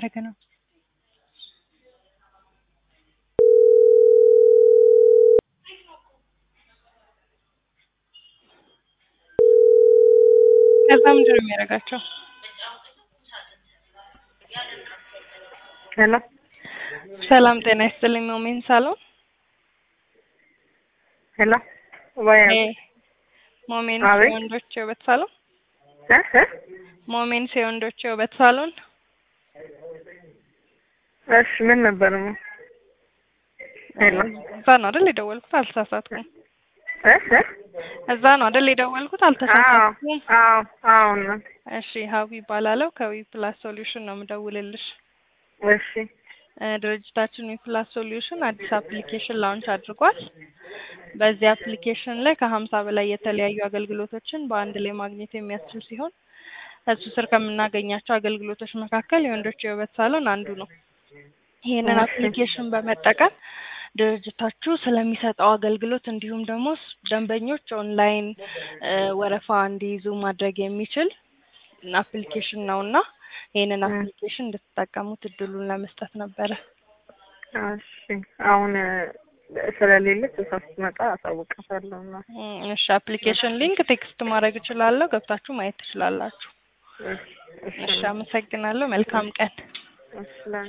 second. ከዛም ምንድን ነው የሚያደርጋቸው? ሄሎ ሰላም ጤና ይስጥልኝ። ሞሜን ሳሎን ሄሎ ወይ ሞሜን አቤት ወንዶች የውበት ሳሎን እ ሞሜን የወንዶች የውበት ሳሎን። እሺ ምን ነበር ነው? ሄሎ እዛ ነው አይደል የደወልኩት? አልተሳሳትኩም። እዛ ነው አይደል የደወልኩት? አልተሳሳትኩም። አዎ ነው። እሺ ሀዊ ይባላል። ከዊ ፕላስ ሶሉሽን ነው የምደውልልሽ። እሺ ድርጅታችን ዊ ፕላስ ሶሉሽን አዲስ አፕሊኬሽን ላውንች አድርጓል። በዚህ አፕሊኬሽን ላይ ከ50 በላይ የተለያዩ አገልግሎቶችን በአንድ ላይ ማግኘት የሚያስችል ሲሆን እሱ ስር ከምናገኛቸው አገልግሎቶች መካከል የወንዶች የውበት ሳሎን አንዱ ነው። ይሄንን አፕሊኬሽን በመጠቀም ድርጅታችሁ ስለሚሰጠው አገልግሎት እንዲሁም ደግሞ ደንበኞች ኦንላይን ወረፋ እንዲይዙ ማድረግ የሚችል አፕሊኬሽን ነውና ይሄንን አፕሊኬሽን እንድትጠቀሙት እድሉን ለመስጠት ነበረ። እሺ አሁን ስለሌለች ስትመጣ አሳውቃለሁና። እሺ አፕሊኬሽን ሊንክ ቴክስት ማድረግ እችላለሁ፣ ገብታችሁ ማየት ትችላላችሁ። እሺ አመሰግናለሁ። መልካም ቀን። እሺ